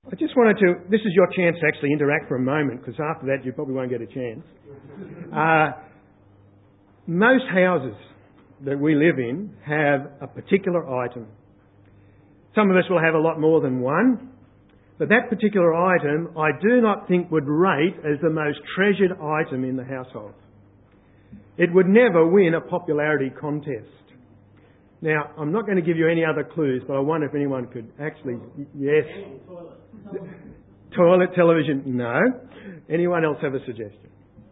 I just wanted to, this is your chance to actually interact for a moment, because after that you probably won't get a chance. Most houses that we live in have a particular item. Some of us will have a lot more than one, but that particular item I do not think would rate as the most treasured item in the household. It would never win a popularity contest. Now, I'm not going to give you any other clues, but I wonder if anyone could actually... Yes. Toilet, television, no. Anyone else have a suggestion?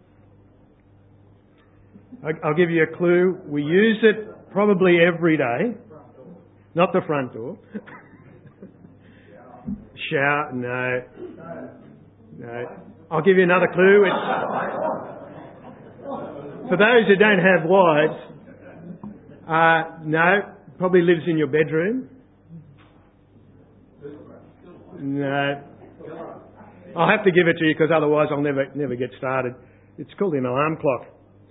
I'll give you a clue. We use it probably every day. Not the front door. Shower, no. I'll give you another clue. For those who don't have wives, no, probably lives in your bedroom. No. I'll have to give it to you because otherwise I'll never get started. It's called an alarm clock.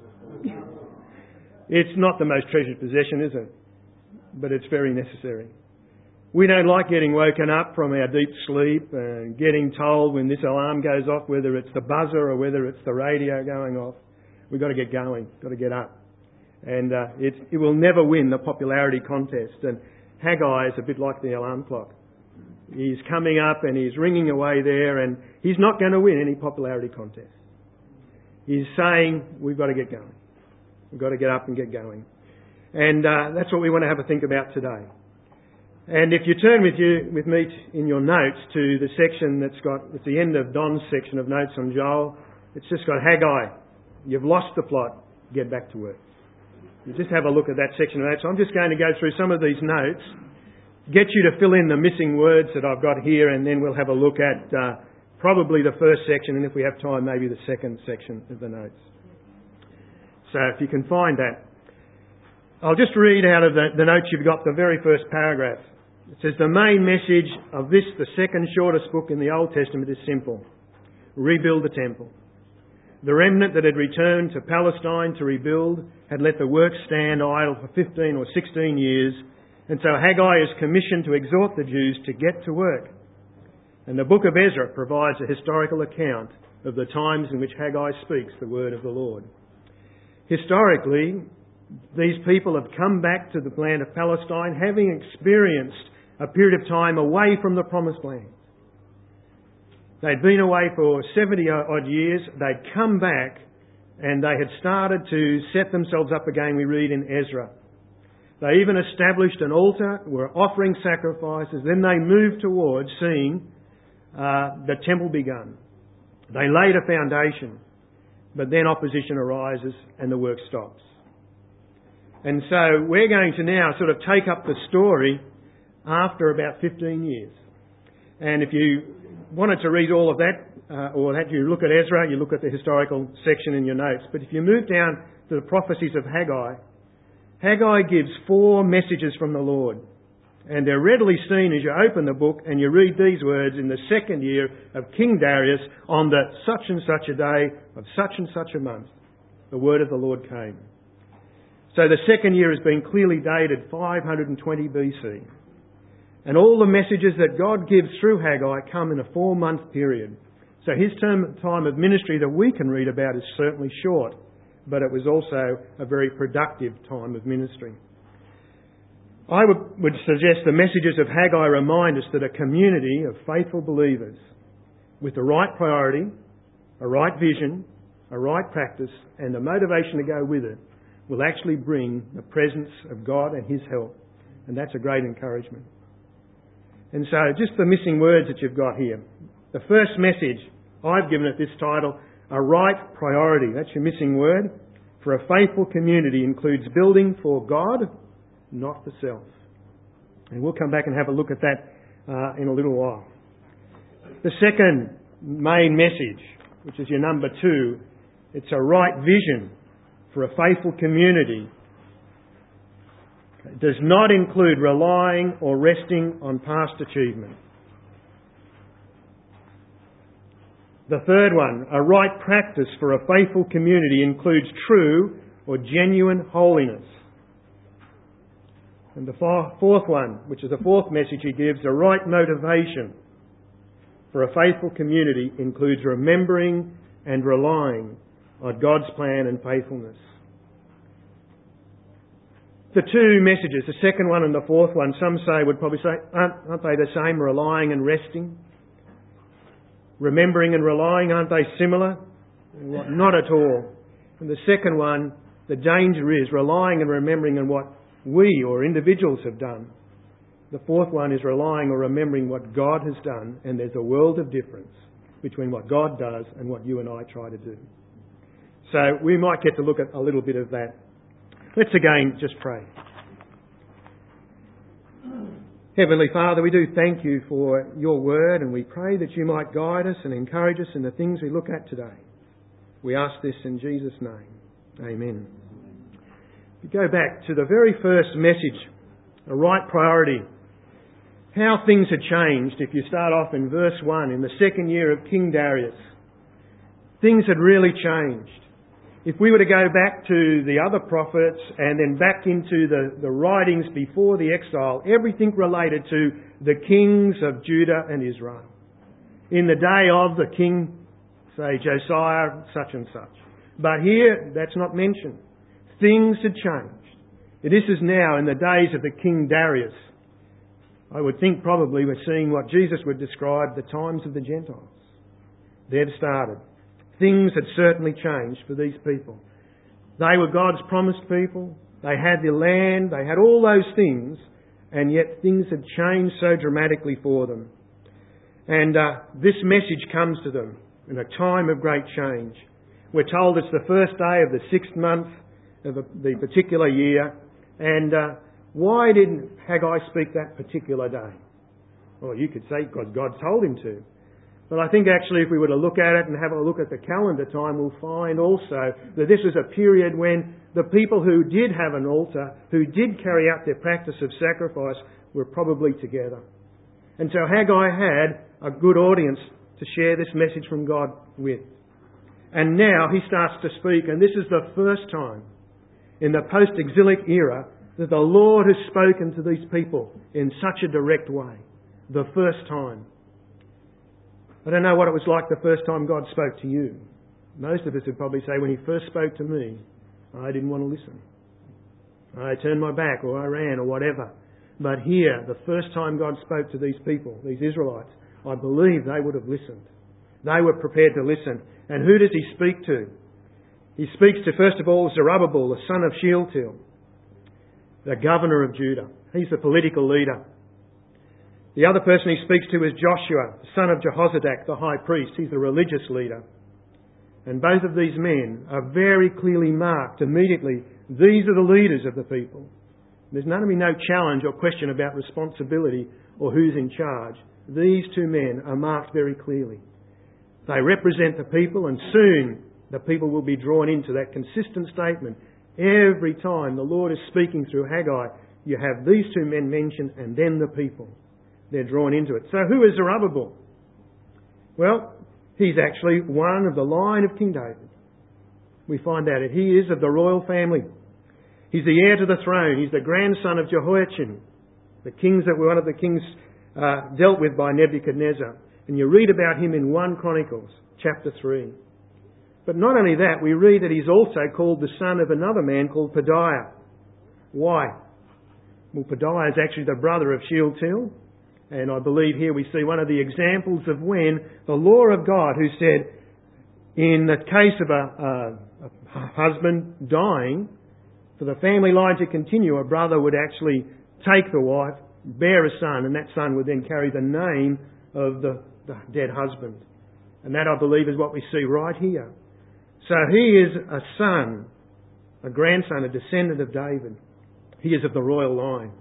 It's not the most treasured possession, is it? But it's very necessary. We don't like getting woken up from our deep sleep and getting told when this alarm goes off, whether it's the buzzer or whether it's the radio going off. We've got to get going, got to get up. And it will never win the popularity contest. And Haggai is a bit like the alarm clock. He's coming up and he's ringing away there, and he's not going to win any popularity contest. He's saying, we've got to get going. We've got to get up and get going. And that's what we want to have a think about today. And if you turn with me in your notes to the section it's the end of Don's section of notes on Joel, it's just got Haggai. You've lost the plot. Get back to work. You just have a look at that section of notes. I'm just going to go through some of these notes, get you to fill in the missing words that I've got here, and then we'll have a look at probably the first section, and if we have time, maybe the second section of the notes. So if you can find that. I'll just read out of the notes you've got, the very first paragraph. It says, the main message of this, the second shortest book in the Old Testament, is simple. Rebuild the temple. The remnant that had returned to Palestine to rebuild had let the work stand idle for 15 or 16 years, and so Haggai is commissioned to exhort the Jews to get to work. And the book of Ezra provides a historical account of the times in which Haggai speaks the word of the Lord. Historically, these people have come back to the land of Palestine having experienced a period of time away from the promised land. They'd been away for 70 odd years. They'd come back and they had started to set themselves up again, we read in Ezra. They even established an altar, were offering sacrifices. Then they moved towards seeing the temple begun. They laid a foundation, but then opposition arises and the work stops. And so we're going to now sort of take up the story after about 15 years. And if you wanted to read all of that, or that you look at Ezra, you look at the historical section in your notes. But if you move down to the prophecies of Haggai, Haggai gives 4 messages from the Lord. And they're readily seen as you open the book and you read these words in the 2nd year of King Darius on the such and such a day of such and such a month. The word of the Lord came. So the 2nd year has been clearly dated 520 BC. And all the messages that God gives through Haggai come in a 4-month period. So his time of ministry that we can read about is certainly short, but it was also a very productive time of ministry. I would suggest the messages of Haggai remind us that a community of faithful believers with the right priority, a right vision, a right practice, and the motivation to go with it will actually bring the presence of God and His help. And that's a great encouragement. And so just the missing words that you've got here. The first message, I've given it this title, a right priority. That's your missing word. For a faithful community includes building for God, not for self. And we'll come back and have a look at that in a little while. The second main message, which is your number 2, it's a right vision for a faithful community. It does not include relying or resting on past achievement. The third one, a right practice for a faithful community includes true or genuine holiness. And the fourth one, which is the fourth message he gives, a right motivation for a faithful community includes remembering and relying on God's plan and faithfulness. The two messages, the second one and the fourth one, some would probably say, aren't they the same, relying and resting? Remembering and relying, aren't they similar? Not at all. And the second one, the danger is relying and remembering on what we or individuals have done. The fourth one is relying or remembering what God has done, and there's a world of difference between what God does and what you and I try to do. So we might get to look at a little bit of that. Let's again just pray. Heavenly Father, we do thank you for your word, and we pray that you might guide us and encourage us in the things we look at today. We ask this in Jesus' name. Amen. If you go back to the very first message, a right priority, how things had changed. If you start off in verse 1, in the second year of King Darius, things had really changed. If we were to go back to the other prophets and then back into the writings before the exile, everything related to the kings of Judah and Israel. In the day of the king, say Josiah, such and such. But here, that's not mentioned. Things had changed. This is now in the days of the King Darius. I would think probably we're seeing what Jesus would describe the times of the Gentiles. They'd started. Things had certainly changed for these people. They were God's promised people. They had the land. They had all those things. And yet things had changed so dramatically for them. And this message comes to them in a time of great change. We're told it's the first day of the 6th month of the particular year. And why didn't Haggai speak that particular day? Well, you could say because God told him to. But I think actually if we were to look at it and have a look at the calendar time, we'll find also that this was a period when the people who did have an altar, who did carry out their practice of sacrifice, were probably together. And so Haggai had a good audience to share this message from God with. And now he starts to speak, and this is the first time in the post-exilic era that the Lord has spoken to these people in such a direct way. The first time. I don't know what it was like the first time God spoke to you. Most of us would probably say when he first spoke to me, I didn't want to listen. I turned my back or I ran or whatever. But here, the first time God spoke to these people, these Israelites, I believe they would have listened. They were prepared to listen. And who does he speak to? He speaks to, first of all, Zerubbabel, the son of Shealtiel, the governor of Judah. He's the political leader. The other person he speaks to is Joshua, the son of Jehozadak, the high priest. He's the religious leader. And both of these men are very clearly marked immediately. These are the leaders of the people. There's none of me no challenge or question about responsibility or who's in charge. These two men are marked very clearly. They represent the people, and soon the people will be drawn into that consistent statement. Every time the Lord is speaking through Haggai, you have these two men mentioned and then the people. They're drawn into it. So who is Zerubbabel? Well, he's actually one of the line of King David. We find out that he is of the royal family. He's the heir to the throne. He's the grandson of Jehoiachin, one of the kings dealt with by Nebuchadnezzar. And you read about him in 1 Chronicles, chapter 3. But not only that, we read that he's also called the son of another man called Pedaiah. Why? Well, Pedaiah is actually the brother of Shealtiel. And I believe here we see one of the examples of when the law of God, who said, in the case of a husband dying, for the family line to continue, a brother would actually take the wife, bear a son, and that son would then carry the name of the dead husband. And that, I believe, is what we see right here. So he is a son, a grandson, a descendant of David. He is of the royal line.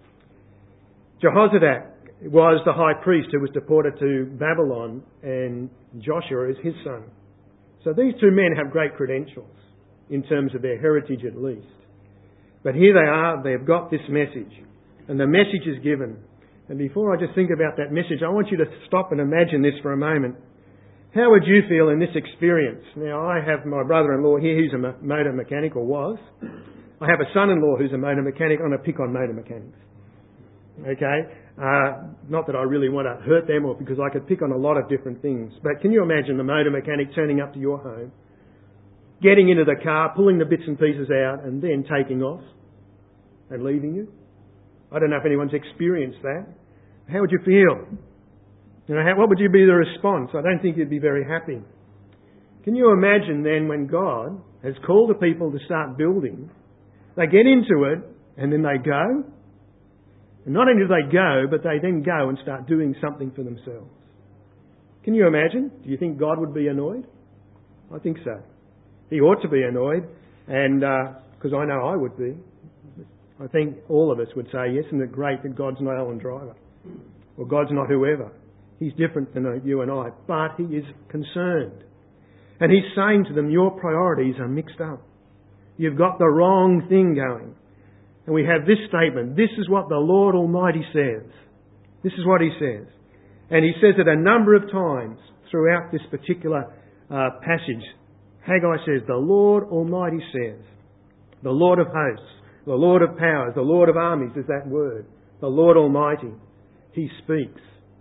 Jehozadak was the high priest who was deported to Babylon, and Joshua is his son. So these two men have great credentials in terms of their heritage at least. But here they are, they've got this message, and the message is given. And before I just think about that message, I want you to stop and imagine this for a moment. How would you feel in this experience? Now, I have my brother-in-law here who's a motor mechanic, or was. I have a son-in-law who's a motor mechanic. I'm going to pick on motor mechanics. Okay? Not that I really want to hurt them, or because I could pick on a lot of different things. But can you imagine the motor mechanic turning up to your home, getting into the car, pulling the bits and pieces out, and then taking off and leaving you? I don't know if anyone's experienced that. How would you feel? What would be the response? I don't think you'd be very happy. Can you imagine then when God has called the people to start building, they get into it and then they go? And not only do they go, but they then go and start doing something for themselves. Can you imagine? Do you think God would be annoyed? I think so. He ought to be annoyed, and because I know I would be. I think all of us would say, yes, isn't it great that God's not Alan Driver? Or God's not whoever. He's different than you and I, but He is concerned. And He's saying to them, your priorities are mixed up. You've got the wrong thing going. And we have this statement, this is what the Lord Almighty says. This is what He says. And He says it a number of times throughout this particular passage. Haggai says, the Lord Almighty says, the Lord of hosts, the Lord of powers, the Lord of armies is that word. The Lord Almighty. He speaks.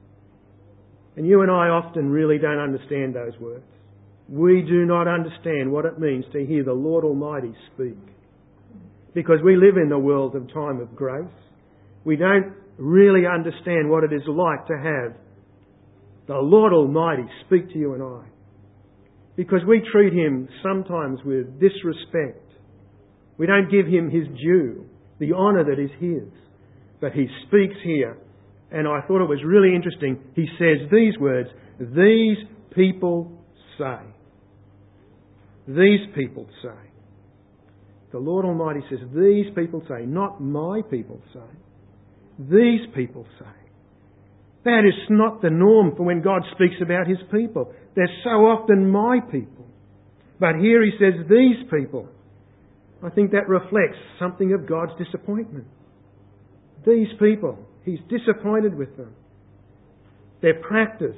And you and I often really don't understand those words. We do not understand what it means to hear the Lord Almighty speak. Because we live in the world of time of grace. We don't really understand what it is like to have the Lord Almighty speak to you and I. Because we treat Him sometimes with disrespect. We don't give Him His due, the honour that is His. But He speaks here. And I thought it was really interesting. He says these words, these people say. These people say. The Lord Almighty says, these people say, not my people say. These people say. That is not the norm for when God speaks about His people. They're so often my people. But here He says, these people. I think that reflects something of God's disappointment. These people, He's disappointed with them. Their practice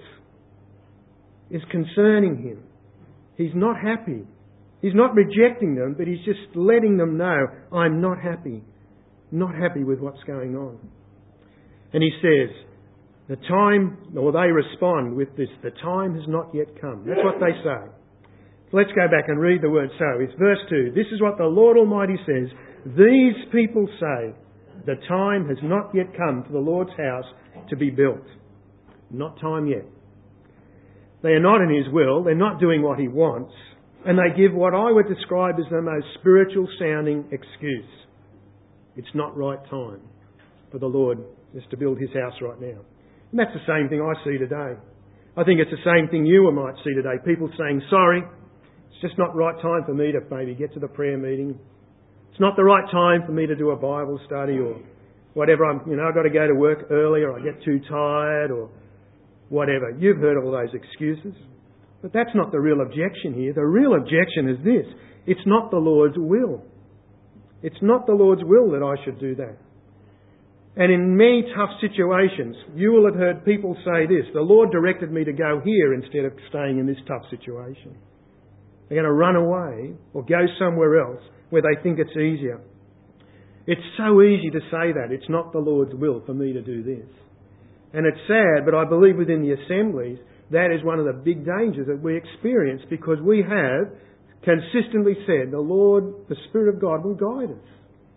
is concerning Him. He's not happy. He's not rejecting them, but He's just letting them know, I'm not happy. Not happy with what's going on. And He says, they respond with this, the time has not yet come. That's what they say. So let's go back and read the word so. It's verse 2. This is what the Lord Almighty says. These people say, the time has not yet come for the Lord's house to be built. Not time yet. They are not in His will. They're not doing what He wants. And they give what I would describe as the most spiritual sounding excuse. It's not right time for the Lord just to build His house right now. And that's the same thing I see today. I think it's the same thing you might see today. People saying, sorry, it's just not right time for me to maybe get to the prayer meeting. It's not the right time for me to do a Bible study or whatever. I've got to go to work early, or I get too tired, or whatever. You've heard all those excuses. But that's not the real objection here. The real objection is this. It's not the Lord's will. It's not the Lord's will that I should do that. And in many tough situations, you will have heard people say this, the Lord directed me to go here instead of staying in this tough situation. They're going to run away or go somewhere else where they think it's easier. It's so easy to say that. It's not the Lord's will for me to do this. And it's sad, but I believe within the assemblies, that is one of the big dangers that we experience, because we have consistently said the Lord, the Spirit of God, will guide us.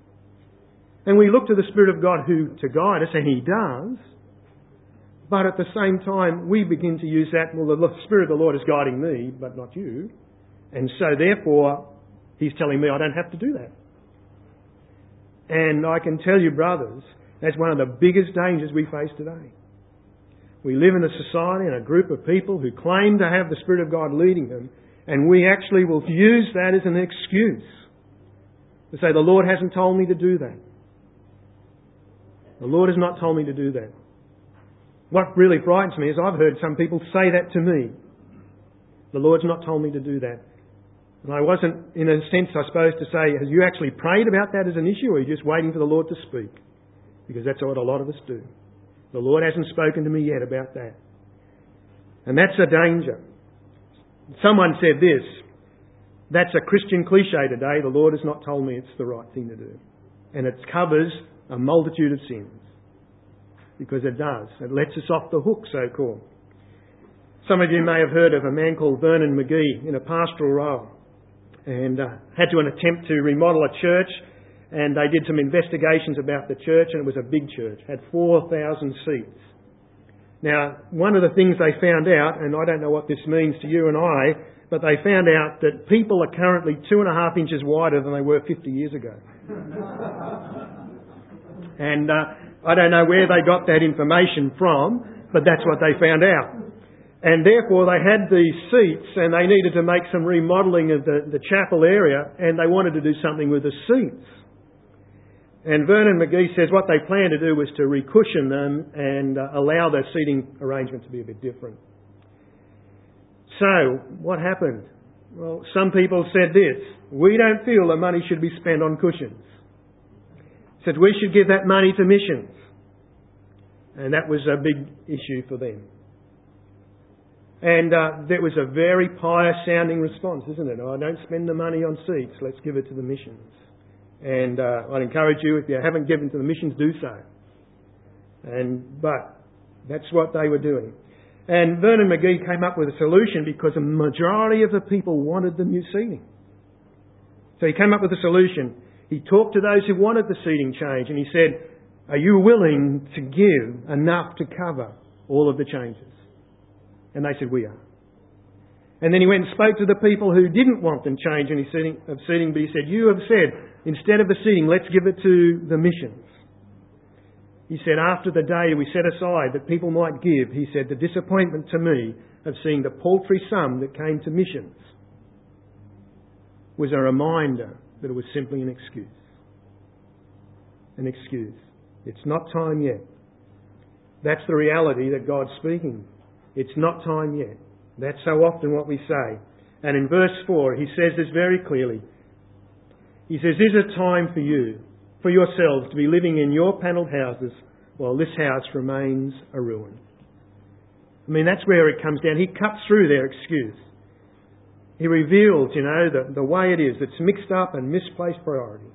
And we look to the Spirit of God to guide us, and He does. But at the same time, we begin to use that, well, the Spirit of the Lord is guiding me, but not you. And so therefore, He's telling me I don't have to do that. And I can tell you, brothers, that's one of the biggest dangers we face today. We live in a society and a group of people who claim to have the Spirit of God leading them, and we actually will use that as an excuse to say, the Lord hasn't told me to do that. The Lord has not told me to do that. What really frightens me is I've heard some people say that to me. The Lord's not told me to do that. And I wasn't, in a sense, I suppose, to say, have you actually prayed about that as an issue, or are you just waiting for the Lord to speak? Because that's what a lot of us do. The Lord hasn't spoken to me yet about that. And that's a danger. Someone said this, that's a Christian cliche today, the Lord has not told me it's the right thing to do. And it covers a multitude of sins. because it does. It lets us off the hook, so-called. Some of you may have heard of a man called Vernon McGee in a pastoral role, and had to attempt to remodel a church, and they did some investigations about the church, and it was a big church, had 4,000 seats. Now, one of the things they found out, and I don't know what this means to you and I, but they found out that people are currently 2.5 inches wider than they were 50 years ago. And I don't know where they got that information from, but that's what they found out. And therefore they had these seats and they needed to make some remodelling of the chapel area, and they wanted to do something with the seats. And Vernon McGee says what they planned to do was to recushion them and allow their seating arrangement to be a bit different. So, what happened? Well, some people said this: we don't feel the money should be spent on cushions. Said we should give that money to missions. And that was a big issue for them. And that was a very pious sounding response, isn't it? Oh, don't spend the money on seats, let's give it to the missions. And I'd encourage you, if you haven't given to the missions, do so. But that's what they were doing. And Vernon McGee came up with a solution because a majority of the people wanted the new seating. So he came up with a solution. He talked to those who wanted the seating change, and he said, are you willing to give enough to cover all of the changes? And they said, we are. And then he went and spoke to the people who didn't want them change in his seating, but he said, you have said, instead of the seating, let's give it to the missions. He said, after the day we set aside that people might give, he said, the disappointment to me of seeing the paltry sum that came to missions was a reminder that it was simply an excuse. An excuse. It's not time yet. That's the reality that God's speaking. It's not time yet. That's so often what we say. And in verse 4, he says this very clearly. He says, is it time for you, for yourselves, to be living in your panelled houses while this house remains a ruin? I mean, that's where it comes down. He cuts through their excuse. He reveals, the way it is. It's mixed up and misplaced priority.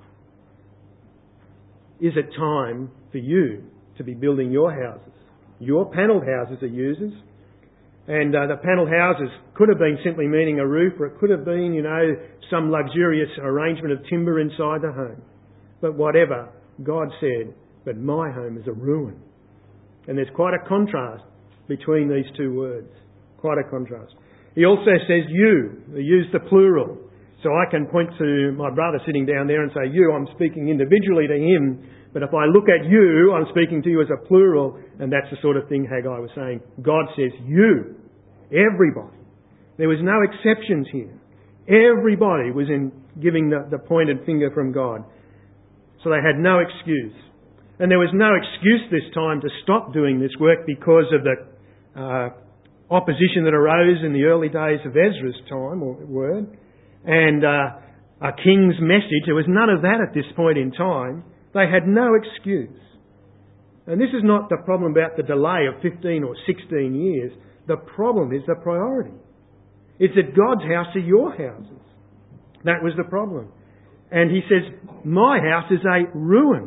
Is it time for you to be building your houses? Your panelled houses are users. And the panelled houses could have been simply meaning a roof, or it could have been, some luxurious arrangement of timber inside the home. But whatever, God said, but my home is a ruin. And there's quite a contrast between these two words. Quite a contrast. He also says you. He used the plural. So I can point to my brother sitting down there and say you. I'm speaking individually to him. But if I look at you, I'm speaking to you as a plural. And that's the sort of thing Haggai was saying. God says you. Everybody. There was no exceptions here. Everybody was in giving the pointed finger from God. So they had no excuse. And there was no excuse this time to stop doing this work because of the opposition that arose in the early days of Ezra's time, or word, and a king's message. There was none of that at this point in time. They had no excuse. And this is not the problem about the delay of 15 or 16 years. The problem is the priority. It's that God's house are your houses. That was the problem. And he says, my house is a ruin.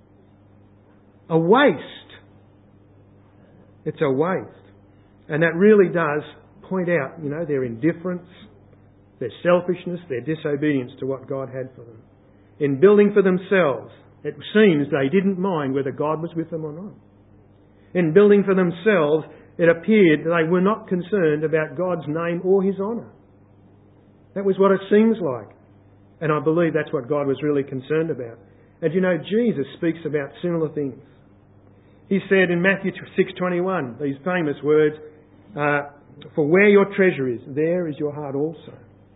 A waste. It's a waste. And that really does point out, their indifference, their selfishness, their disobedience to what God had for them. In building for themselves, it seems they didn't mind whether God was with them or not. In building for themselves, it appeared that they were not concerned about God's name or His honour. That was what it seems like. And I believe that's what God was really concerned about. And Jesus speaks about similar things. He said in Matthew 6:21, these famous words, for where your treasure is, there is your heart also.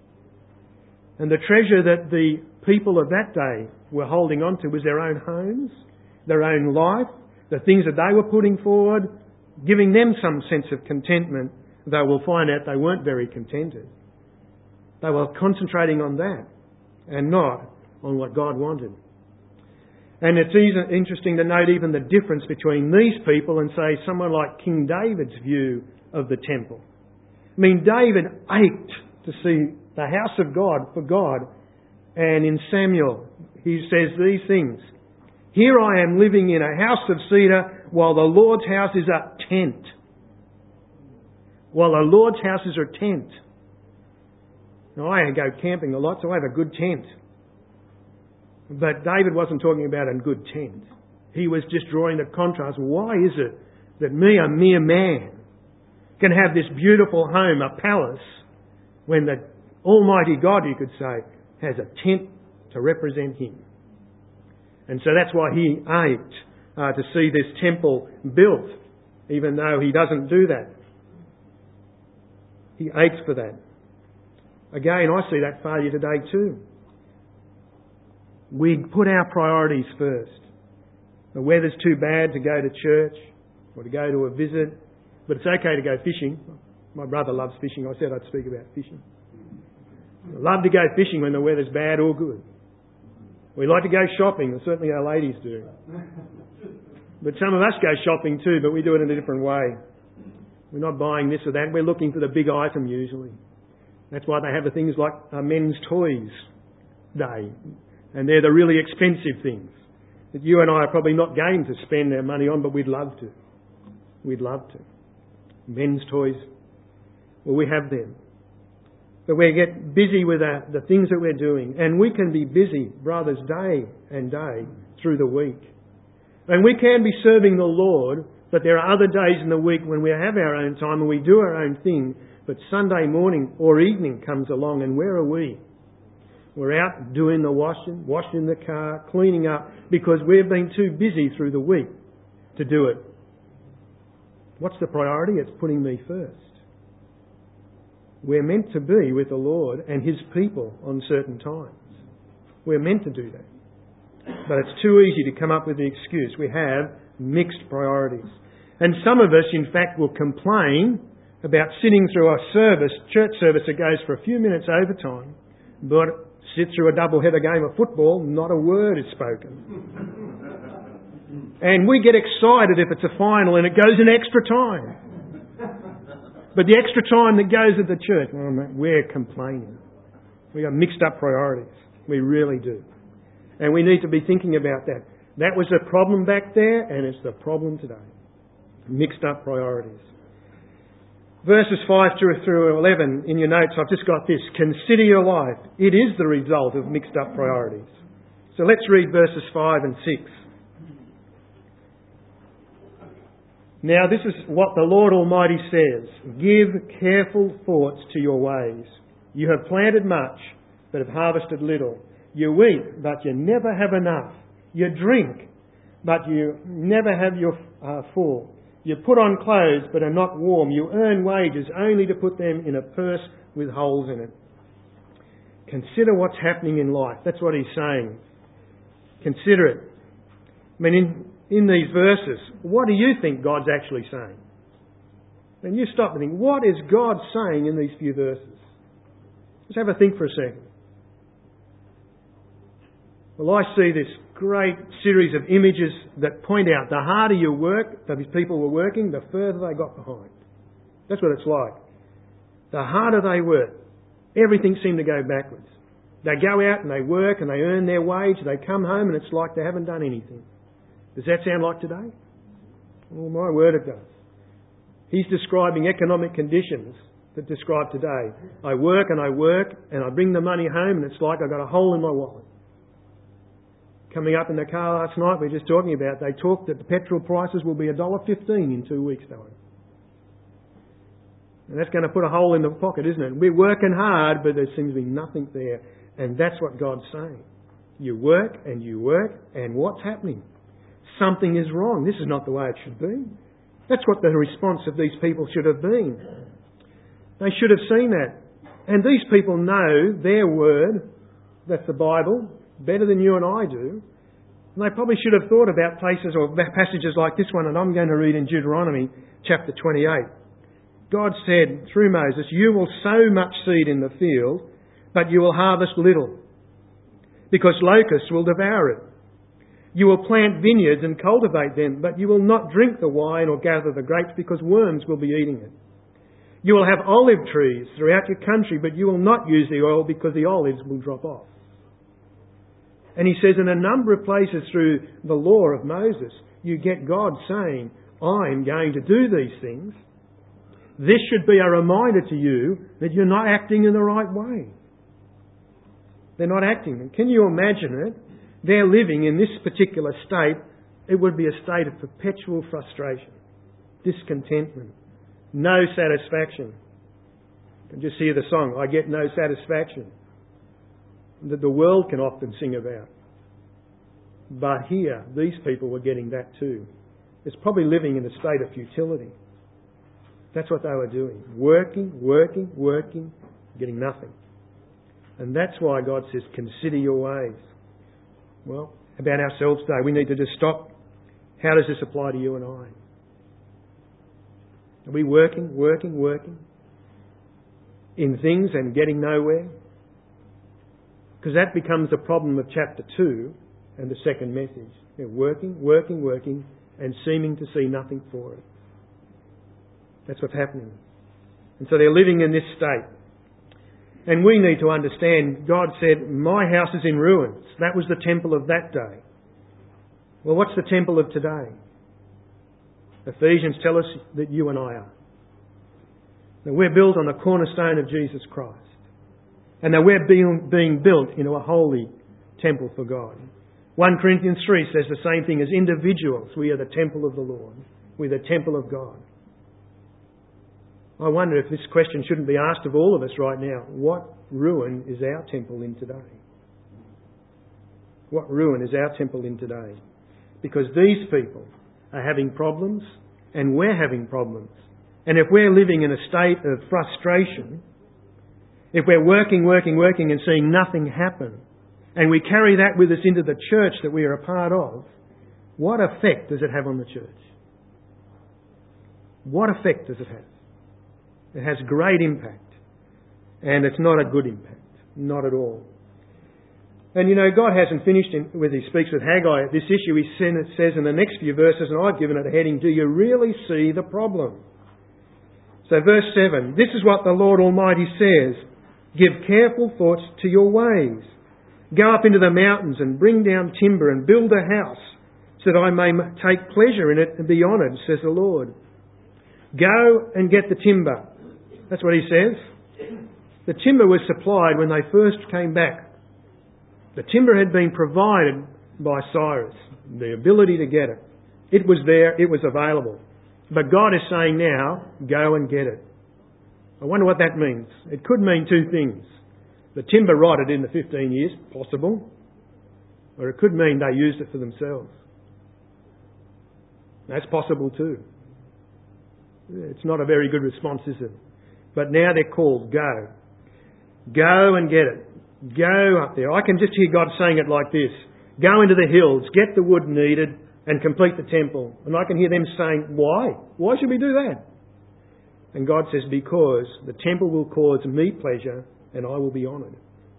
And the treasure that the people of that day were holding on to was their own homes, their own life, the things that they were putting forward, giving them some sense of contentment, though we'll find out they weren't very contented. They were concentrating on that and not on what God wanted. And it's interesting to note even the difference between these people and, say, someone like King David's view of the temple. I mean, David ached to see the house of God for God. And in Samuel, he says these things. Here I am living in a house of cedar, while the Lord's house is a tent. While the Lord's house is a tent. Now, I go camping a lot, so I have a good tent. But David wasn't talking about a good tent. He was just drawing the contrast. Why is it that me, a mere man, can have this beautiful home, a palace, when the Almighty God, you could say, has a tent to represent Him? And so that's why he ached to see this temple built, even though he doesn't do that. He aches for that. Again, I see that failure today too. We put our priorities first. The weather's too bad to go to church or to go to a visit, but it's okay to go fishing. My brother loves fishing. I said I'd speak about fishing. I love to go fishing when the weather's bad or good. We like to go shopping, and certainly our ladies do. But some of us go shopping too, but we do it in a different way. We're not buying this or that. We're looking for the big item usually. That's why they have the things like a men's toys day. And they're the really expensive things that you and I are probably not game to spend our money on, but we'd love to. We'd love to. Men's toys. Well, we have them. But we get busy with the things that we're doing. And we can be busy, brothers, day and day through the week. And we can be serving the Lord, but there are other days in the week when we have our own time and we do our own thing. But Sunday morning or evening comes along, and where are we? We're out doing the washing the car, cleaning up, because we've been too busy through the week to do it. What's the priority? It's putting me first. We're meant to be with the Lord and His people on certain times. We're meant to do that. But it's too easy to come up with the excuse. We have mixed priorities. And some of us, in fact, will complain about sitting through a church service that goes for a few minutes overtime, but sit through a double-header game of football, not a word is spoken. And we get excited if it's a final and it goes in extra time. But the extra time that goes at the church, we're complaining. We have mixed up priorities. We really do. And we need to be thinking about that. That was a problem back there, and it's the problem today. Mixed up priorities. Verses 5 through 11 in your notes, I've just got this. Consider your life. It is the result of mixed up priorities. So let's read verses 5 and 6. Now this is what the Lord Almighty says. Give careful thoughts to your ways. You have planted much, but have harvested little. You eat, but you never have enough. You drink, but you never have your full. You put on clothes, but are not warm. You earn wages only to put them in a purse with holes in it. Consider what's happening in life. That's what he's saying. Consider it. I mean, in these verses, what do you think God's actually saying? And you stop and think, what is God saying in these few verses? Just have a think for a second. Well, I see this great series of images that point out the harder you work, these people were working, the further they got behind. That's what it's like. The harder they work, everything seemed to go backwards. They go out and they work and they earn their wage, they come home and it's like they haven't done anything. Does that sound like today? Well, my word, it does. He's describing economic conditions that describe today. I work and I bring the money home and it's like I've got a hole in my wallet. Coming up in the car last night, we were just talking about, they talked that the petrol prices will be $1.15 in 2 weeks' time. And that's going to put a hole in the pocket, isn't it? We're working hard, but there seems to be nothing there. And that's what God's saying. You work, and what's happening? Something is wrong. This is not the way it should be. That's what the response of these people should have been. They should have seen that. And these people know their word, that's the Bible, better than you and I do. And they probably should have thought about places or passages like this one, and I'm going to read in Deuteronomy chapter 28. God said through Moses, you will sow much seed in the field, but you will harvest little, because locusts will devour it. You will plant vineyards and cultivate them, but you will not drink the wine or gather the grapes, because worms will be eating it. You will have olive trees throughout your country, but you will not use the oil, because the olives will drop off. And he says in a number of places through the law of Moses, you get God saying, I'm going to do these things, this should be a reminder to you that you're not acting in the right way. They're not acting. Can you imagine it? They're living in this particular state. It would be a state of perpetual frustration, discontentment, no satisfaction. You can just hear the song, I get no satisfaction, that the world can often sing about. But here, these people were getting that too. It's probably living in a state of futility. That's what they were doing. Working, getting nothing. And that's why God says, consider your ways. Well, about ourselves today, we need to just stop. How does this apply to you and I? Are we working in things and getting nowhere? Because that becomes the problem of chapter 2 and the second message. They're working and seeming to see nothing for it. That's what's happening. And so they're living in this state. And we need to understand, God said, my house is in ruins. That was the temple of that day. Well, what's the temple of today? Ephesians tell us that you and I are. That we're built on the cornerstone of Jesus Christ. And that we're being built into a holy temple for God. 1 Corinthians 3 says the same thing as individuals. We are the temple of the Lord. We're the temple of God. I wonder if this question shouldn't be asked of all of us right now. What ruin is our temple in today? What ruin is our temple in today? Because these people are having problems and we're having problems. And if we're living in a state of frustration, if we're working and seeing nothing happen, and we carry that with us into the church that we are a part of, what effect does it have on the church? What effect does it have? It has great impact. And it's not a good impact. Not at all. And you know, God hasn't finished when He speaks with Haggai at this issue. He says in the next few verses, and I've given it a heading, do you really see the problem? So verse 7, this is what the Lord Almighty says, give careful thoughts to your ways. Go up into the mountains and bring down timber and build a house so that I may take pleasure in it and be honoured, says the Lord. Go and get the timber. That's what He says. The timber was supplied when they first came back. The timber had been provided by Cyrus, the ability to get it. It was there, it was available. But God is saying now, go and get it. I wonder what that means. It could mean two things. The timber rotted in the 15 years, possible. Or it could mean they used it for themselves. That's possible too. It's not a very good response, is it? But now they're called, go. Go and get it. Go up there. I can just hear God saying it like this. Go into the hills, get the wood needed and complete the temple. And I can hear them saying, why? Why should we do that? And God says, because the temple will cause me pleasure and I will be honoured.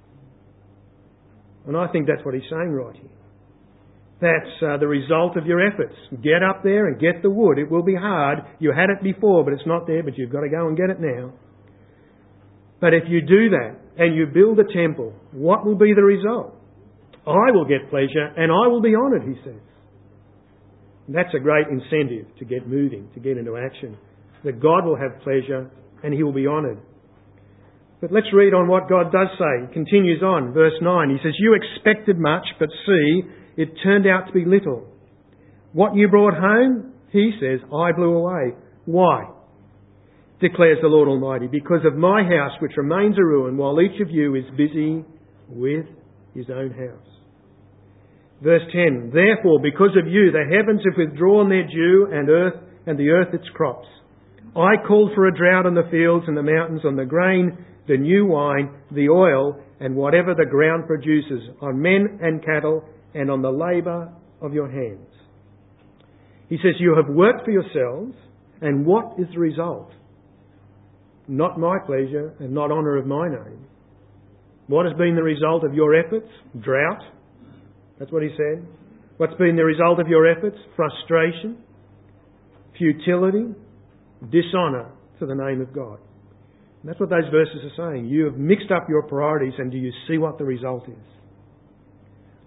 And I think that's what He's saying right here. That's the result of your efforts. Get up there and get the wood. It will be hard. You had it before, but it's not there, but you've got to go and get it now. But if you do that and you build a temple, what will be the result? I will get pleasure and I will be honoured, He says. That's a great incentive to get moving, to get into action. That God will have pleasure and He will be honoured. But let's read on what God does say. He continues on, verse 9. He says, you expected much, but see, it turned out to be little. What you brought home, He says, I blew away. Why? Declares the Lord Almighty, because of my house which remains a ruin, while each of you is busy with his own house. Verse 10, therefore, because of you, the heavens have withdrawn their dew and the earth its crops. I called for a drought on the fields and the mountains, on the grain, the new wine, the oil, and whatever the ground produces, on men and cattle, and on the labour of your hands. He says, you have worked for yourselves, and what is the result? Not my pleasure and not honour of my name. What has been the result of your efforts? Drought. That's what he said. What's been the result of your efforts? Frustration, futility, dishonour to the name of God. And that's what those verses are saying. You have mixed up your priorities, and do you see what the result is?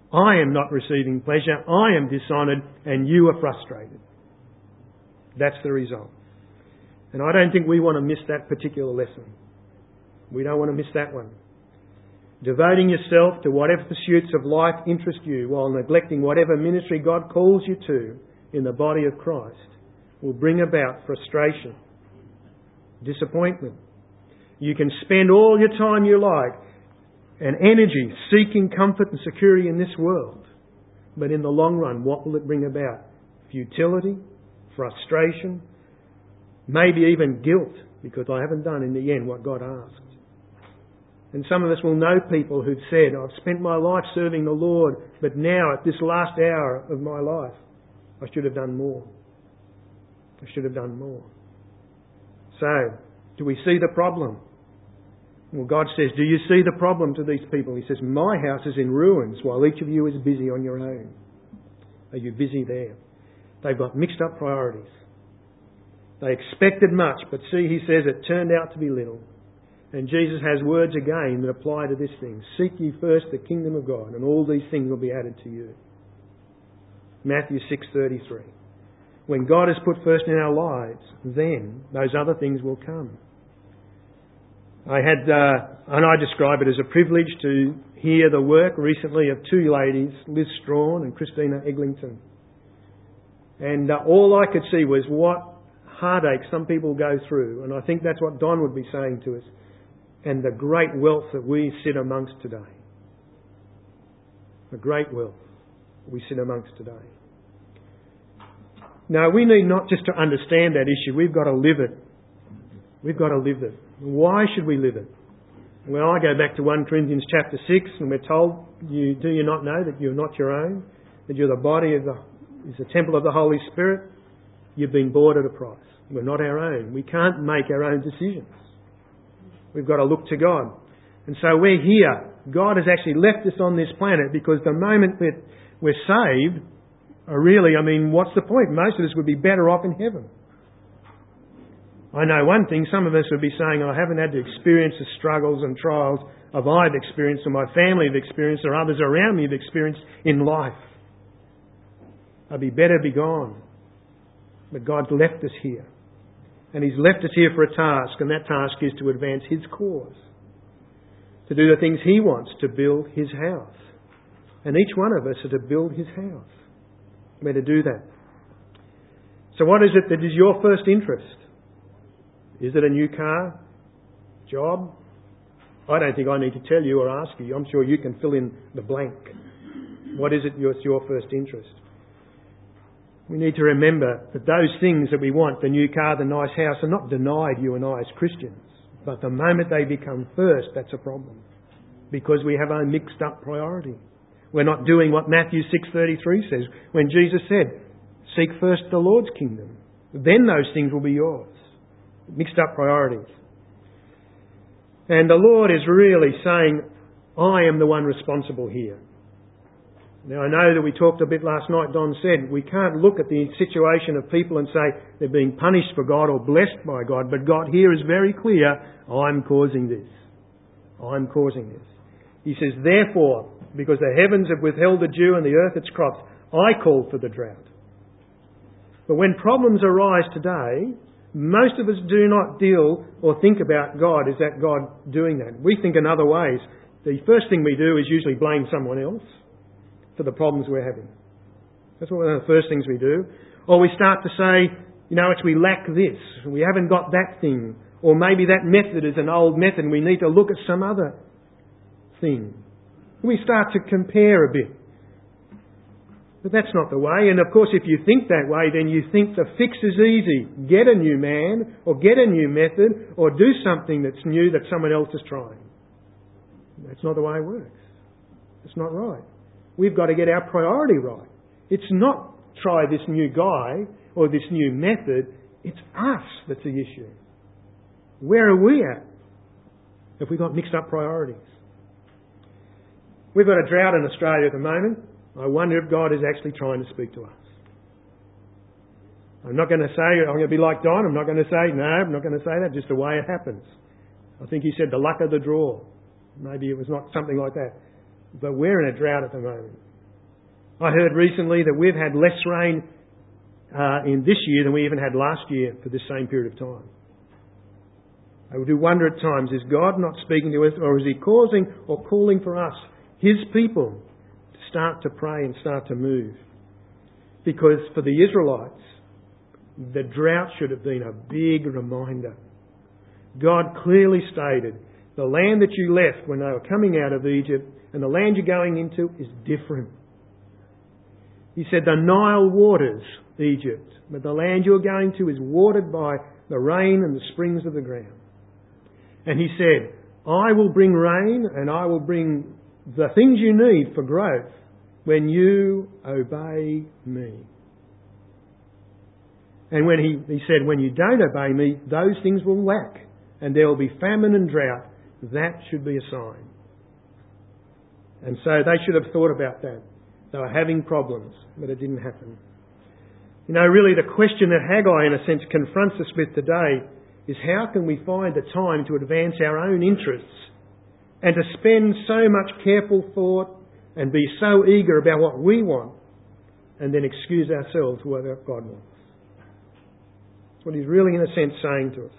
I am not receiving pleasure. I am dishonoured and you are frustrated. That's the result. And I don't think we want to miss that particular lesson. We don't want to miss that one. Devoting yourself to whatever pursuits of life interest you while neglecting whatever ministry God calls you to in the body of Christ will bring about frustration, disappointment. You can spend all your time you like and energy seeking comfort and security in this world. But in the long run, what will it bring about? Futility, frustration, maybe even guilt, because I haven't done in the end what God asked. And some of us will know people who've said, I've spent my life serving the Lord, but now at this last hour of my life, I should have done more. I should have done more. So, do we see the problem? Well, God says, do you see the problem to these people? He says, my house is in ruins while each of you is busy on your own. Are you busy there? They've got mixed up priorities. They expected much, but see, he says, it turned out to be little. And Jesus has words again that apply to this thing. Seek ye first the kingdom of God, and all these things will be added to you. Matthew 6:33. When God is put first in our lives, then those other things will come. And I describe it as a privilege to hear the work recently of two ladies, Liz Strawn and Christina Eglinton. And all I could see was what heartache some people go through. And I think that's what Don would be saying to us. And the great wealth that we sit amongst today. The great wealth we sit amongst today. Now, we need not just to understand that issue, we've got to live it. We've got to live it. Why should we live it? Well, I go back to 1 Corinthians chapter 6, and we're told, do you not know that you're not your own? That you're the body is the temple of the Holy Spirit? You've been bought at a price. We're not our own. We can't make our own decisions. We've got to look to God. And so we're here. God has actually left us on this planet because the moment that we're saved, what's the point? Most of us would be better off in heaven. I know one thing, some of us would be saying, I haven't had to experience the struggles and trials I've experienced, or my family have experienced, or others around me have experienced in life. I'd be better be gone. But God's left us here. And He's left us here for a task, and that task is to advance His cause. To do the things He wants, to build His house. And each one of us are to build His house. We're to do that. So what is it that is your first interest? Is it a new car? Job? I don't think I need to tell you or ask you. I'm sure you can fill in the blank. What is it that's your first interest? We need to remember that those things that we want, the new car, the nice house, are not denied you and I as Christians. But the moment they become first, that's a problem. Because we have a mixed up priority. We're not doing what Matthew 6:33 says. When Jesus said, seek first the Lord's kingdom. Then those things will be yours. Mixed up priorities. And the Lord is really saying, I am the one responsible here. Now, I know that we talked a bit last night, Don said, we can't look at the situation of people and say they're being punished for God or blessed by God, but God here is very clear, I'm causing this. I'm causing this. He says, therefore, because the heavens have withheld the dew and the earth its crops, I call for the drought. But when problems arise today, most of us do not deal or think about God. Is that God doing that? We think in other ways. The first thing we do is usually blame someone else for the problems we're having. That's one of the first things we do. Or we start to say, we lack this. We haven't got that thing. Or maybe that method is an old method and we need to look at some other thing. We start to compare a bit. But that's not the way. And of course, if you think that way, then you think the fix is easy. Get a new man, or get a new method, or do something that's new that someone else is trying. That's not the way it works. It's not right. We've got to get our priority right. It's not try this new guy or this new method. It's us that's the issue. Where are we at if we've got mixed up priorities? We've got a drought in Australia at the moment. I wonder if God is actually trying to speak to us. I'm not going to say, I'm going to be like Don. I'm not going to say, no, I'm not going to say that. Just the way it happens. I think he said the luck of the draw. Maybe it was not something like that. But we're in a drought at the moment. I heard recently that we've had less rain in this year than we even had last year for this same period of time. I do wonder at times, is God not speaking to us, or is He causing or calling for us, His people, to start to pray and start to move? Because for the Israelites, the drought should have been a big reminder. God clearly stated, the land that you left when they were coming out of Egypt and the land you're going into is different. He said, the Nile waters Egypt, but the land you're going to is watered by the rain and the springs of the ground. And He said, I will bring rain and I will bring the things you need for growth when you obey me. And when he said, when you don't obey me, those things will lack and there will be famine and drought. That should be a sign. And so they should have thought about that. They were having problems, but it didn't happen. You know, really the question that Haggai, in a sense, confronts us with today is how can we find the time to advance our own interests and to spend so much careful thought and be so eager about what we want and then excuse ourselves for what God wants. That's what He's really, in a sense, saying to us.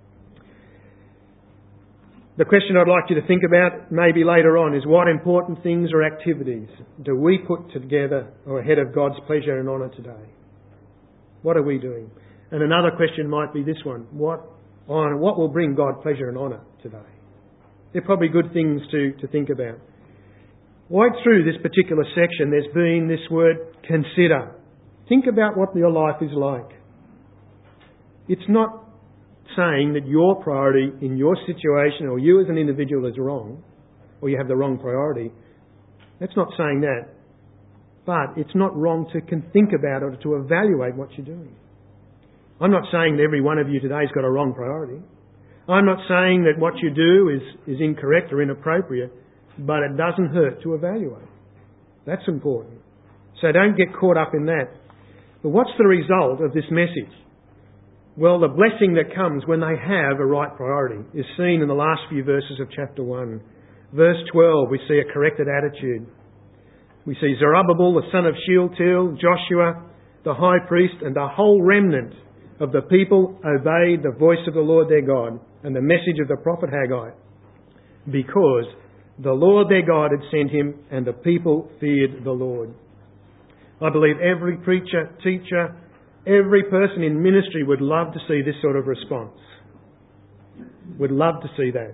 The question I'd like you to think about maybe later on is what important things or activities do we put together or ahead of God's pleasure and honour today? What are we doing? And another question might be this one. What will bring God pleasure and honour today? They're probably good things to think about. Right through this particular section there's been this word consider. Think about what your life is like. It's not saying that your priority in your situation or you as an individual is wrong or you have the wrong priority. That's not saying that. But it's not wrong to think about it or to evaluate what you're doing. I'm not saying that every one of you today's got a wrong priority. I'm not saying that what you do is incorrect or inappropriate, but it doesn't hurt to evaluate. That's important. So don't get caught up in that. But what's the result of this message? Well, the blessing that comes when they have a right priority is seen in the last few verses of chapter 1. Verse 12, we see a corrected attitude. We see Zerubbabel, the son of Shealtiel, Joshua, the high priest, and the whole remnant of the people obeyed the voice of the Lord their God and the message of the prophet Haggai, because the Lord their God had sent him and the people feared the Lord. I believe every preacher, teacher, every person in ministry would love to see this sort of response. Would love to see that.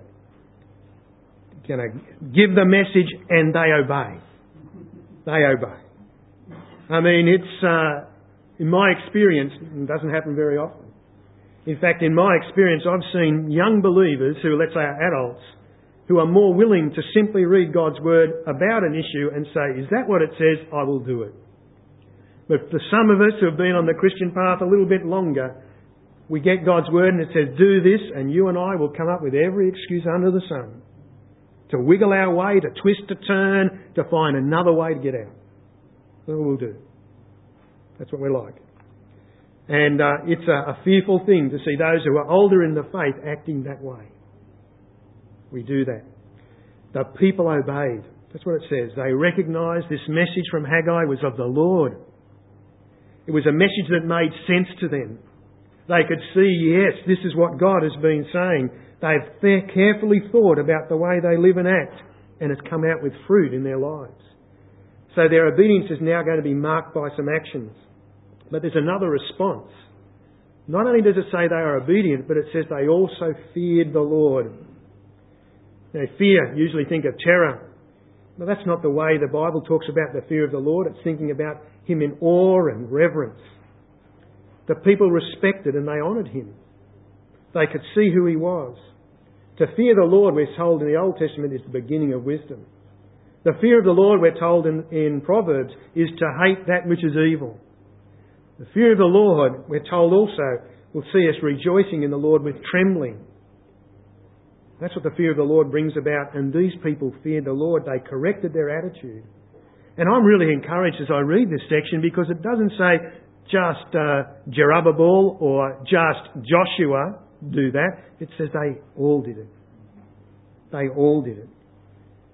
Give the message and they obey. They obey. I mean, it's, in my experience, it doesn't happen very often. In fact, in my experience, I've seen young believers who, let's say, are adults, who are more willing to simply read God's Word about an issue and say, is that what it says? I will do it. But for some of us who have been on the Christian path a little bit longer, we get God's Word and it says, do this, and you and I will come up with every excuse under the sun to wiggle our way, to twist, to turn, to find another way to get out. That's what we'll do. That's what we're like. And it's a fearful thing to see those who are older in the faith acting that way. We do that. The people obeyed. That's what it says. They recognised this message from Haggai was of the Lord. It was a message that made sense to them. They could see, yes, this is what God has been saying. They've carefully thought about the way they live and act, and it's come out with fruit in their lives. So their obedience is now going to be marked by some actions. But there's another response. Not only does it say they are obedient, but it says they also feared the Lord. Now, fear, usually think of terror. But that's not the way the Bible talks about the fear of the Lord. It's thinking about Him in awe and reverence. The people respected and they honoured Him. They could see who He was. To fear the Lord, we're told in the Old Testament, is the beginning of wisdom. The fear of the Lord, we're told in Proverbs, is to hate that which is evil. The fear of the Lord, we're told also, will see us rejoicing in the Lord with trembling. That's what the fear of the Lord brings about. And these people feared the Lord. They corrected their attitude. And I'm really encouraged as I read this section because it doesn't say just Zerubbabel or just Joshua do that. It says they all did it. They all did it.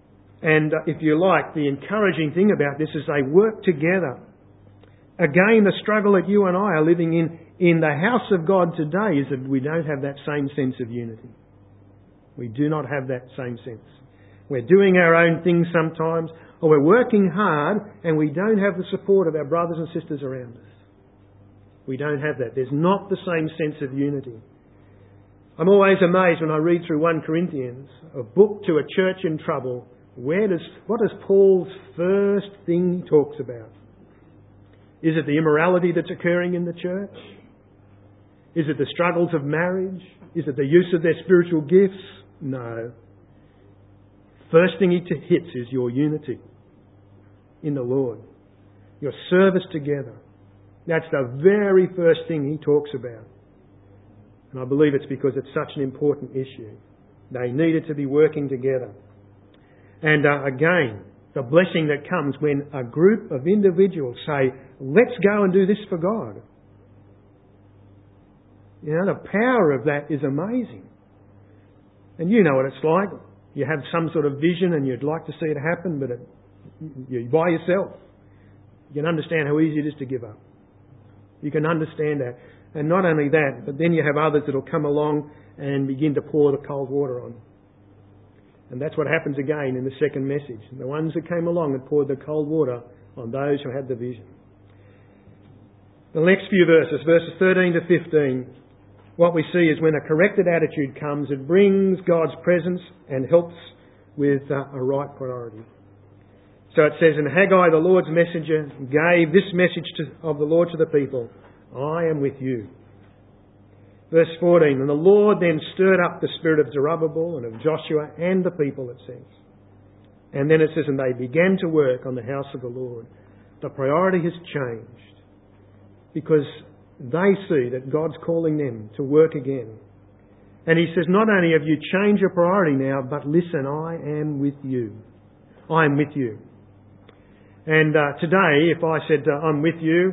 And if you like, the encouraging thing about this is they work together. Again, the struggle that you and I are living in the house of God today is that we don't have that same sense of unity. We do not have that same sense. We're doing our own things sometimes, or we're working hard and we don't have the support of our brothers and sisters around us. We don't have that. There's not the same sense of unity. I'm always amazed when I read through 1 Corinthians, a book to a church in trouble. What is Paul's first thing he talks about? Is it the immorality that's occurring in the church? Is it the struggles of marriage? Is it the use of their spiritual gifts? No. First thing he hits is your unity in the Lord. Your service together. That's the very first thing he talks about. And I believe it's because it's such an important issue. They needed to be working together. And again, the blessing that comes when a group of individuals say, let's go and do this for God. You know, the power of that is amazing. And you know what it's like. You have some sort of vision and you'd like to see it happen, but you're by yourself. You can understand how easy it is to give up. You can understand that. And not only that, but then you have others that will come along and begin to pour the cold water on. And that's what happens again in the second message. The ones that came along and poured the cold water on those who had the vision. The next few verses 13 to 15, what we see is when a corrected attitude comes, it brings God's presence and helps with a right priority. So it says, and Haggai, the Lord's messenger, gave this message of the Lord to the people, I am with you. Verse 14, and the Lord then stirred up the spirit of Zerubbabel and of Joshua and the people, it says. And then it says, and they began to work on the house of the Lord. The priority has changed because they see that God's calling them to work again. And he says, not only have you changed your priority now, but listen, I am with you. I am with you. And today, if I said, I'm with you,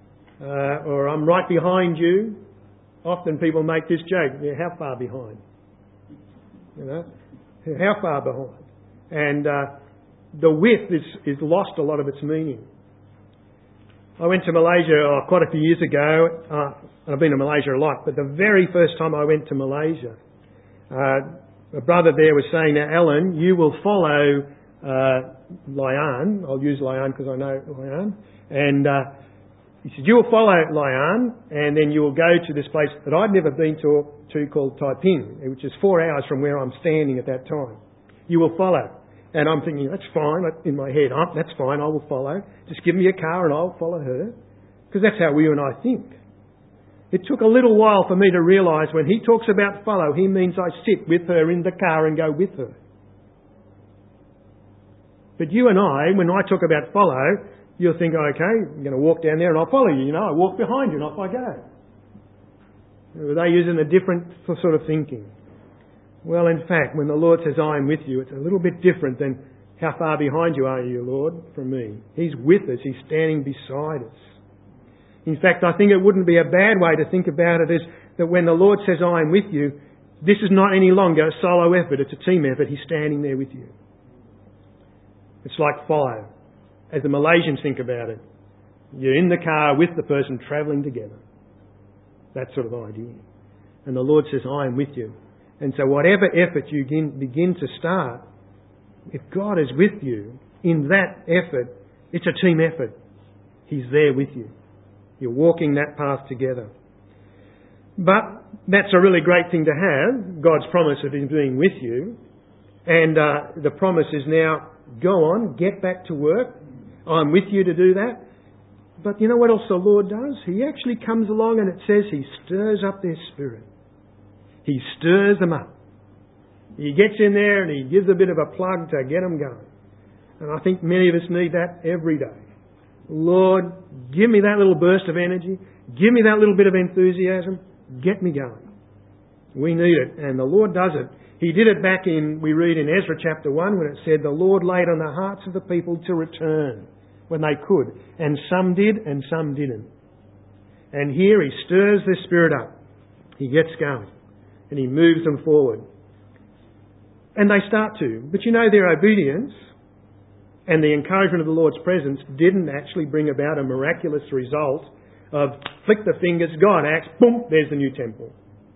or I'm right behind you, often people make this joke, yeah, how far behind? You know, how far behind? And the width is lost a lot of its meaning. I went to Malaysia quite a few years ago. I've been to Malaysia a lot, but the very first time I went to Malaysia, a brother there was saying, now Alan, you will follow Layan. I'll use Layan because I know Layan. And he said, you will follow Layan and then you will go to this place that I'd never been to called Taiping, which is 4 hours from where I'm standing at that time. You will follow. And I'm thinking, that's fine. In my head, that's fine, I will follow. Just give me a car and I'll follow her. Because that's how you and I think. It took a little while for me to realise when he talks about follow, he means I sit with her in the car and go with her. But you and I, when I talk about follow, you'll think, okay, I'm going to walk down there and I'll follow you. You know, I walk behind you and off I go. Are they using a different sort of thinking? Well, in fact, when the Lord says, I am with you, it's a little bit different than how far behind you are you, Lord, from me. He's with us. He's standing beside us. In fact, I think it wouldn't be a bad way to think about it is that when the Lord says, I am with you, this is not any longer a solo effort. It's a team effort. He's standing there with you. It's like follow. As the Malaysians think about it, you're in the car with the person travelling together. That sort of idea. And the Lord says, I am with you. And so whatever effort you begin to start, if God is with you in that effort, it's a team effort. He's there with you. You're walking that path together. But that's a really great thing to have, God's promise of Him being with you. And the promise is now, go on, get back to work. I'm with you to do that. But you know what else the Lord does? He actually comes along and it says He stirs up their spirit. He stirs them up. He gets in there and He gives a bit of a plug to get them going. And I think many of us need that every day. Lord, give me that little burst of energy. Give me that little bit of enthusiasm. Get me going. We need it. And the Lord does it. He did it back we read in Ezra chapter 1 when it said, the Lord laid on the hearts of the people to return when they could. And some did and some didn't. And here He stirs their spirit up. He gets going. And He moves them forward. And they start to. But you know, their obedience And the encouragement of the Lord's presence didn't actually bring about a miraculous result of flick the fingers, God acts, boom, there's the new temple.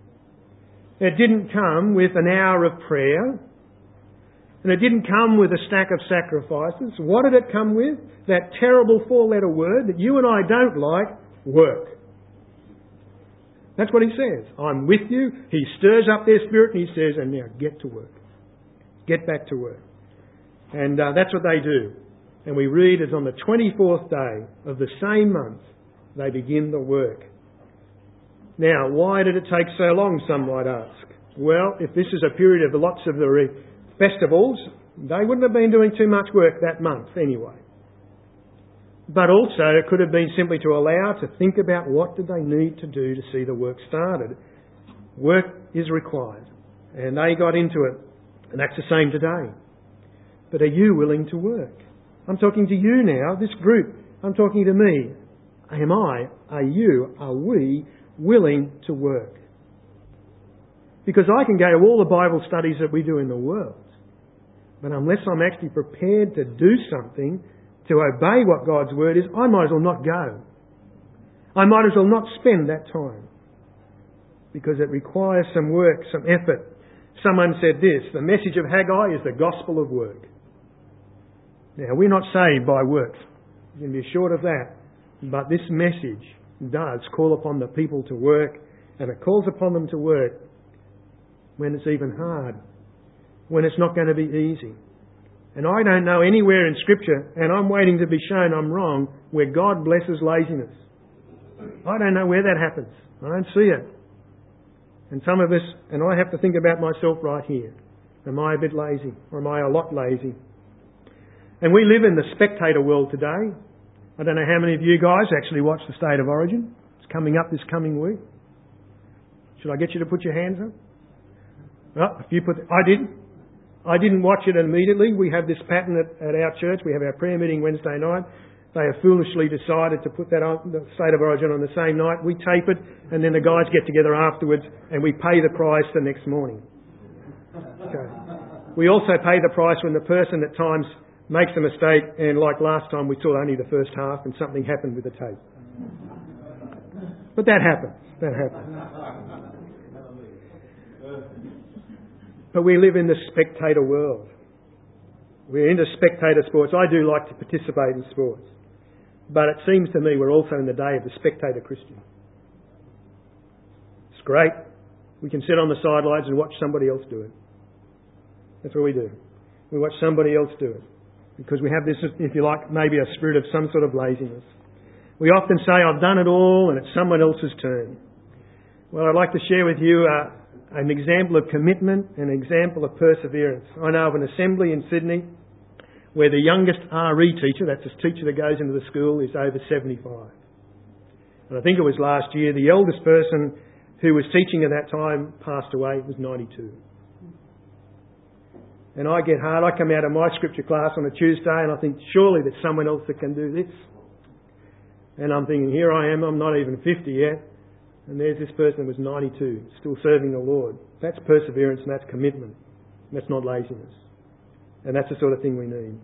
It didn't come with an hour of prayer, and it didn't come with a stack of sacrifices. What did it come with? That terrible four-letter word that you and I don't like, work. That's what he says. I'm with you. He stirs up their spirit and he says, and now get to work. Get back to work. And that's what they do. And we read as on the 24th day of the same month, they begin the work. Now, why did it take so long, some might ask? Well, if this is a period of lots of the festivals, they wouldn't have been doing too much work that month anyway. But also it could have been simply to allow to think about what did they need to do to see the work started. Work is required. And they got into it. And that's the same today. But are you willing to work? I'm talking to you now, this group. I'm talking to me. Am I, are you, are we willing to work? Because I can go to all the Bible studies that we do in the world. But unless I'm actually prepared to do something to obey what God's word is, I might as well not go. I might as well not spend that time. Because it requires some work, some effort. Someone said this, the message of Haggai is the gospel of work. Now, we're not saved by works. You can be assured of that. But this message does call upon the people to work, and it calls upon them to work when it's even hard, when it's not going to be easy. And I don't know anywhere in Scripture, and I'm waiting to be shown I'm wrong, where God blesses laziness. I don't know where that happens. I don't see it. And some of us, and I have to think about myself right here. Am I a bit lazy? Or am I a lot lazy? And we live in the spectator world today. I don't know how many of you guys actually watch The State of Origin. It's coming up this coming week. Should I get you to put your hands up? Well, if you put... I didn't watch it immediately. We have this pattern at our church. We have our prayer meeting Wednesday night. They have foolishly decided to put that on, the State of Origin, on the same night. We tape it, and then the guys get together afterwards, and we pay the price the next morning. Okay. We also pay the price when the person at times makes a mistake, and like last time we saw only the first half, and something happened with the tape. But that happens. That happens. But we live in the spectator world. We're into spectator sports. I do like to participate in sports. But it seems to me we're also in the day of the spectator Christian. It's great. We can sit on the sidelines and watch somebody else do it. That's what we do. We watch somebody else do it. Because we have this, if you like, maybe a spirit of some sort of laziness. We often say, I've done it all and it's someone else's turn. Well, I'd like to share with you an example of commitment, an example of perseverance. I know of an assembly in Sydney where the youngest RE teacher, that's a teacher that goes into the school, is over 75. And I think it was last year, the eldest person who was teaching at that time passed away, was 92. And I get hard, I come out of my scripture class on a Tuesday and I think, surely there's someone else that can do this. And I'm thinking, here I am, I'm not even 50 yet. And there's this person who was 92, still serving the Lord. That's perseverance and that's commitment. That's not laziness. And that's the sort of thing we need.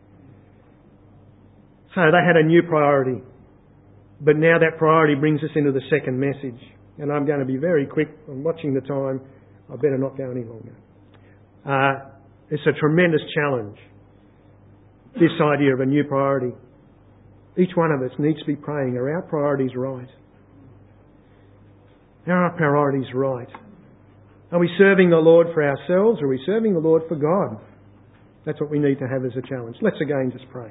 So they had a new priority. But now that priority brings us into the second message. And I'm going to be very quick. I'm watching the time. I better not go any longer. It's a tremendous challenge, this idea of a new priority. Each one of us needs to be praying, are our priorities right? Are our priorities right? Are we serving the Lord for ourselves, or are we serving the Lord for God? That's what we need to have as a challenge. Let's again just pray.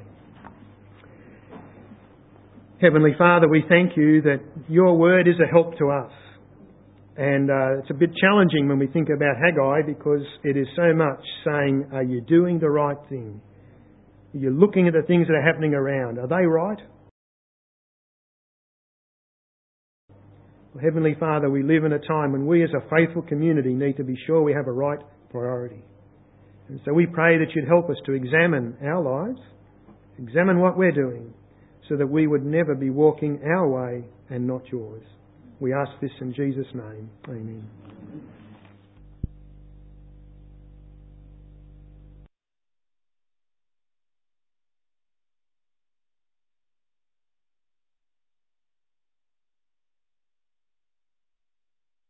Heavenly Father, we thank you that your word is a help to us. And it's a bit challenging when we think about Haggai, because it is so much saying, are you doing the right thing? Are you looking at the things that are happening around? Are they right? Well, Heavenly Father, we live in a time when we as a faithful community need to be sure we have a right priority. And so we pray that you'd help us to examine our lives, examine what we're doing, so that we would never be walking our way and not yours. We ask this in Jesus' name. Amen.